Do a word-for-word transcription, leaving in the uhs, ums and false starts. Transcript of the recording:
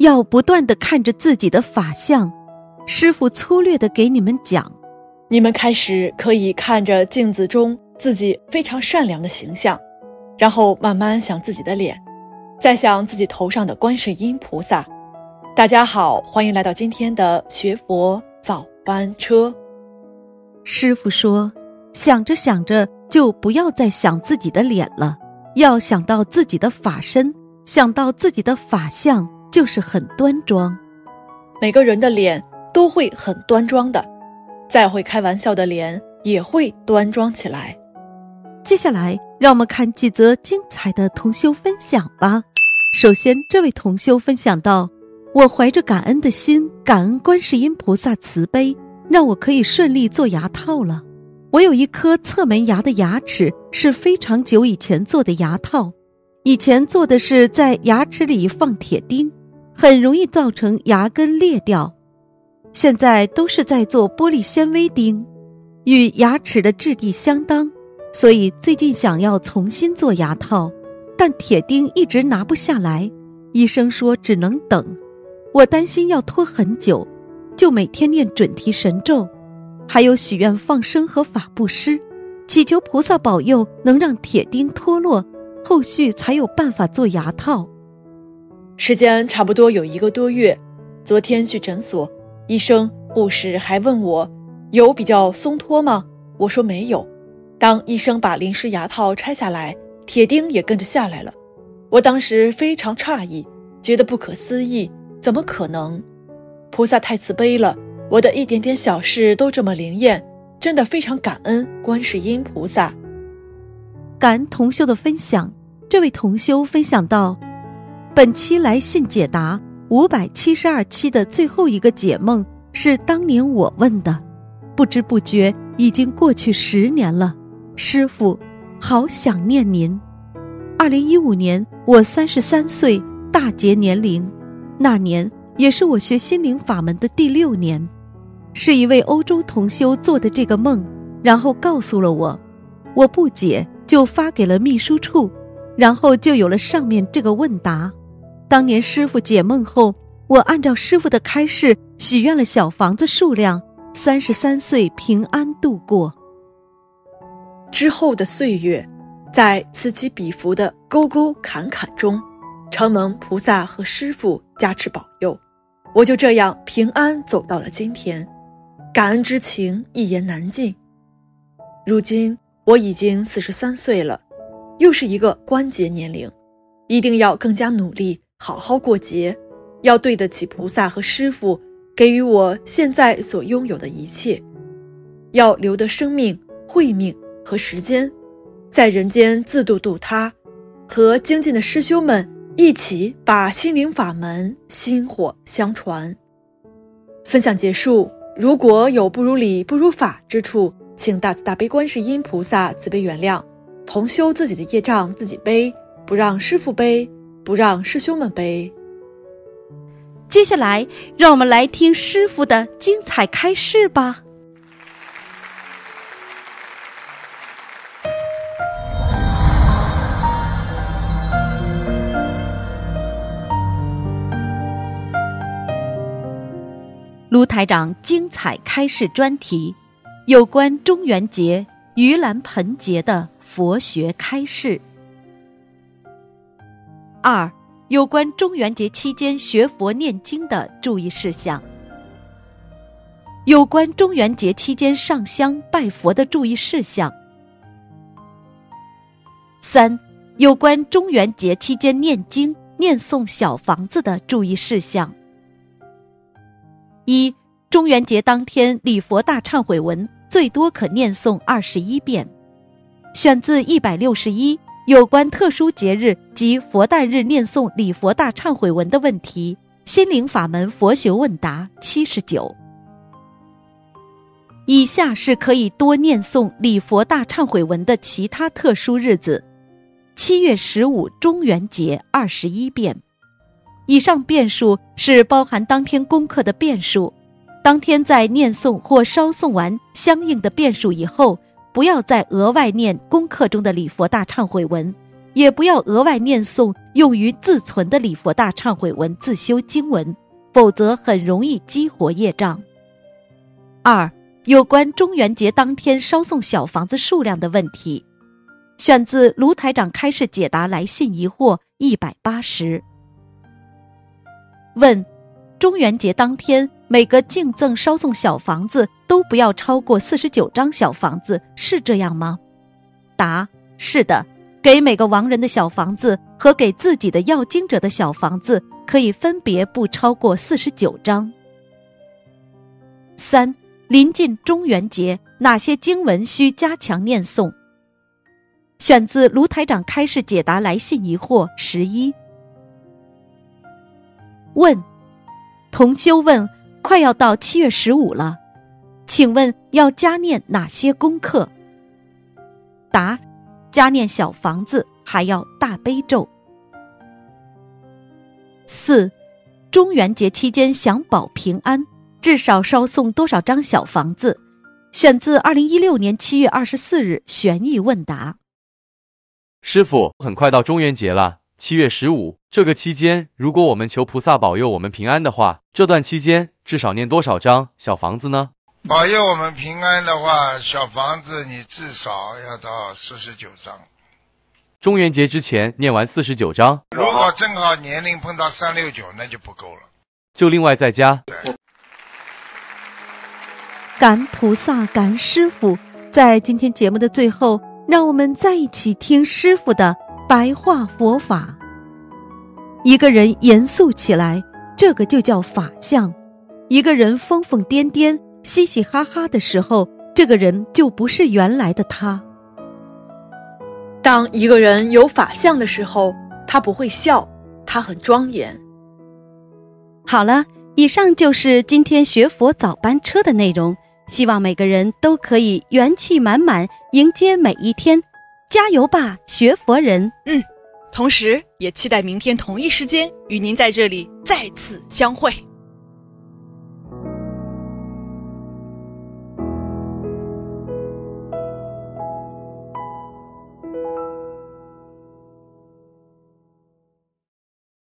要不断地看着自己的法相。师父粗略地给你们讲， 你们开始可以看着镜子中自己非常善良的形象，然后慢慢想自己的脸，再想自己头上的观世音菩萨。大家好，欢迎来到今天的学佛早班车。 师父说，想着想着就不要再想自己的脸了，要想到自己的法身，想到自己的法相，就是很端庄。 每个人的脸都会很端庄的，再会开玩笑的脸也会端庄起来。 接下来让我们看几则精彩的同修分享吧。首先，这位同修分享到，我怀着感恩的心，感恩观世音菩萨慈悲，让我可以顺利做牙套了。我有一颗侧门牙的牙齿，是非常久以前做的牙套，以前做的是在牙齿里放铁钉，很容易造成牙根裂掉。现在都是在做玻璃纤维钉，与牙齿的质地相当，所以最近想要重新做牙套，但铁钉一直拿不下来，医生说只能等。我担心要拖很久，就每天念准提神咒，还有许愿放生和法布施，祈求菩萨保佑能让铁钉脱落，后续才有办法做牙套。 时间差不多有一个多月，昨天去诊所，医生护士还问我有比较松脱吗？我说没有。当医生把临时牙套拆下来，铁钉也跟着下来了。我当时非常诧异，觉得不可思议，怎么可能？菩萨太慈悲了，我的一点点小事都这么灵验，真的非常感恩观世音菩萨。 感恩同修的分享。这位同修分享到，本期来信解答五百七十二期的最后一个解梦是当年我问的，不知不觉已经过去十年了，师父好想念您。二零一五年我三十三岁，大劫年龄，那年也是我学心灵法门的第六年。是一位欧洲同修做的这个梦，然后告诉了我，我不解就发给了秘书处，然后就有了上面这个问答。当年师父解梦后，我按照师父的开示许愿了小房子数量，三十三岁平安度过。 之后的岁月，在此起彼伏的沟沟坎坎中，承蒙菩萨和师父加持保佑，我就这样平安走到了今天，感恩之情一言难尽。如今我已经四十三岁了，又是一个关节年龄，一定要更加努力，好好过节，要对得起菩萨和师父给予我现在所拥有的一切，要留得生命、慧命和时间，在人间自度度他，和精进的师兄们一起把心灵法门薪火相传。分享结束，如果有不如理不如法之处，请大慈大悲观世音菩萨慈悲原谅，同修自己的业障自己背，不让师父背，不让师兄们背。 接下来让我们来听师父的精彩开示吧。卢台长精彩开示专题，有关中元节、盂兰盆节的佛学开示。二、有关中元节期间学佛念经的注意事项。有关中元节期间上香拜佛的注意事项。三、有关中元节期间念经念诵小房子的注意事项。一、中元节当天礼佛大忏悔文最多可念诵二十一遍，选自一百六十一有关特殊节日及佛诞日念诵礼佛大忏悔文的问题，心灵法门佛学问答七十九。以下是可以多念诵礼佛大忏悔文的其他特殊日子：七月十五中元节二十一遍。以上遍数是包含当天功课的遍数，当天在念诵或烧诵完相应的遍数以后，不要再额外念功课中的礼佛大忏悔文， 也不要额外念诵用于自存的礼佛大忏悔文自修经文，否则很容易激活业障。二、有关中元节当天烧送小房子数量的问题，选自卢台长开示解答来信疑惑一百八十。问：中元节当天每个敬赠烧送小房子都不要超过四十九张小房子，是这样吗？答：是的，给每个亡人的小房子和给自己的要经者的小房子可以分别不超过四十九张。三、临近中元节，哪些经文需加强念诵？选自卢台长开示解答来信疑惑十一。问：同修问，快要到七月十五了，请问要加念哪些功课？答：加念小房子，还要大悲咒。四、中元节期间想保平安，至少烧送多少张小房子？选自二零一六年七月二十四日悬疑问答。 师父，很快到中元节了，七月十五，这个期间如果我们求菩萨保佑我们平安的话，这段期间至少念多少张小房子呢？ 保佑我们平安的话，小房子你至少要到四十九张。 中元节之前念完四十九章， 如果正好年龄碰到三六九，那就不够了， 就另外再加。 感恩菩萨，感恩师父。在今天节目的最后，让我们再一起听师父的白话佛法。一个人严肃起来，这个就叫法相；一个人疯疯癫癫、嘻嘻哈哈的时候，这个人就不是原来的他。 当一个人有法相的时候，他不会笑，他很庄严。 好了，以上就是今天学佛早班车的内容，希望每个人都可以元气满满迎接每一天，加油吧，学佛人！ 嗯，同时也期待明天同一时间与您在这里再次相会。